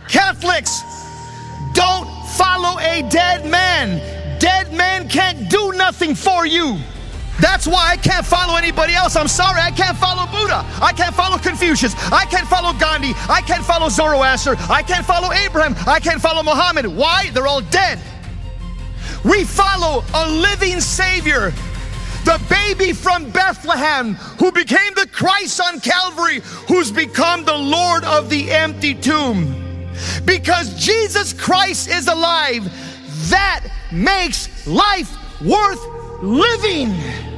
Catholics, don't follow a dead man. Dead man can't do nothing for you. That's why I can't follow anybody else. I'm sorry, I can't follow Buddha. I can't follow Confucius. I can't follow Gandhi. I can't follow Zoroaster. I can't follow Abraham. I can't follow Muhammad. Why? They're all dead. We follow a living Savior, the baby from Bethlehem who became the Christ on Calvary, who's become the Lord of the empty tomb. Because Jesus Christ is alive, that makes life worth living.